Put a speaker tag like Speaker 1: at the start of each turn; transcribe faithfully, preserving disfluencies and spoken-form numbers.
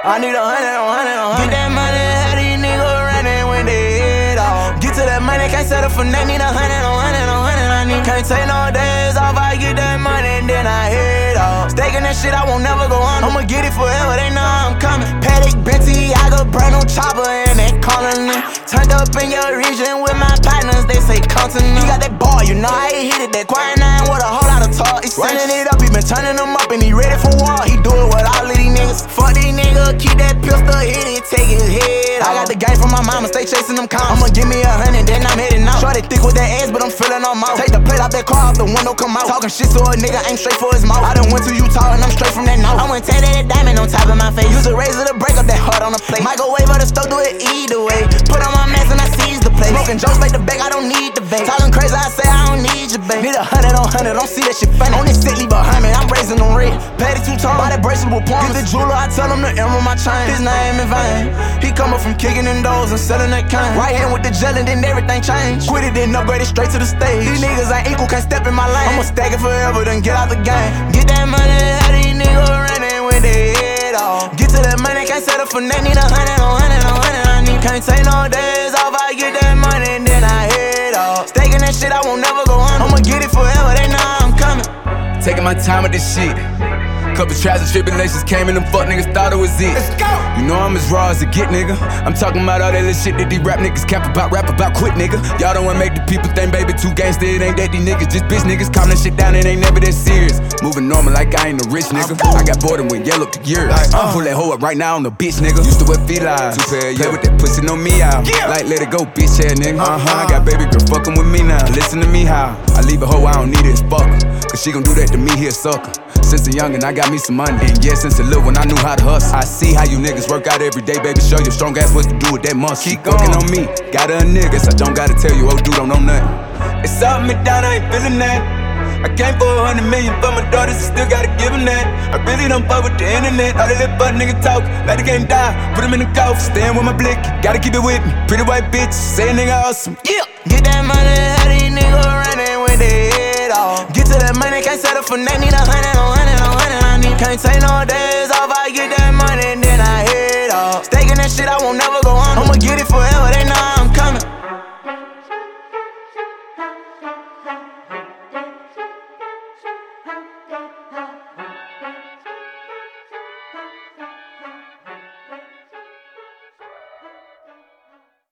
Speaker 1: I need a hundred, a hundred, a hundred. Get that money, how these niggas running when they head off. Get to that money, can't settle for nothing. Need a hundred, a hundred, a hundred. I need. Can't take no days off. I get that money and then I head off. Staking that shit, I won't never go on. I'ma get it forever. They know I'm coming. Paddock, Benty, I got brand new chopper and they calling me. Turned up in your region with my partners. They say come to me. He got that ball, you know I ain't hit it. That quiet nine with a whole lot of talk. He's running it up, he been turning them up and he ready for war. He do it with all of these niggas. Fuck these niggas, keep that pistol, hit it, take his head off. I got the game from my mama, stay chasing them commas. I'ma give me a hundred, then I'm heading out. Shorty thick with that ass, but I'm feeling on mouth. Take the plate out that car, out the window, come out. Talking shit so a nigga ain't straight for his mouth. I done went to Utah and I'm straight from that north. I went tatted that diamond on top of my face. Use a razor to break up that heart on the plate. Microwave or the stove, do it either way. Put on my mask and I seize the place. Smoking jokes, make the back, I don't need the vape. Talking crazy, I say I don't need your babe. Need a hundred on hundred, don't see that shit funny. On this set, leave behind me, I'm raising them red. Patty two tone, buy that bracelet with points. Get the jeweler, I tell him to emerald my chain. His name in vain. He come up from kicking in doors and selling that cane. Right hand with the gel and then everything changed. Quit it, then upgrade it straight to the stage. These niggas ain't equal, can't step in my lane. I'ma stack it forever, then get out the game. Get that money, how these niggas running with their head off. Get to that money, can't settle for nothing. Need a hundred, a hundred, a hundred. I need. Can't take no days off. I get that money and then I head off. Staking that shit, I won't never go on. I'ma get it forever, they know I'm coming.
Speaker 2: Taking my time with this shit. Couple trials and tribulations came and them fuck niggas thought it was it.
Speaker 1: Let's go!
Speaker 2: You know I'm as raw as it get, nigga. I'm talking about all that little shit that these rap niggas cap about, rap about, quit, nigga. Y'all don't wanna make the people think, baby, too gangsta. It ain't that these niggas just bitch niggas. Calm that shit down, it ain't never that serious. Moving normal like I ain't a rich nigga. I got bored and went yellow to years. Uh, Pull that hoe up right now on the bitch, nigga. Used to wear felines. Two pair, play with that pussy, no me out. Yeah. Like let it go, bitch ass nigga. Uh-huh. I got baby girl fucking with me now. Listen to me how I leave a hoe, I don't need it, fuck her. Cause she gon' do that to me, here sucker. Since a youngin', I got me some money. And yeah, since a little one, I knew how to hustle. I see how you niggas work out every day, baby. Show your strong ass what to do with that muscle. Keep working on me. Got a nigga, so I don't gotta tell you, oh, dude, don't know nothing. It's up me down, I ain't feeling that. I came for a hundred million for my daughters, I still gotta give them that. I really don't fuck with the internet. All that little butt nigga talk, like the game die. Put him in the coffin, staying with my blick. Gotta keep it with me. Pretty white bitch, say a nigga awesome.
Speaker 1: Yeah. Get that money, how these niggas running with their head off. Get to that money, can't settle for nothing. Need a hundred, a hundred, a hundred. I need. Can't take no days off. I get that money and then I head off. Staking that shit, I won't never go on. I'ma get it forever.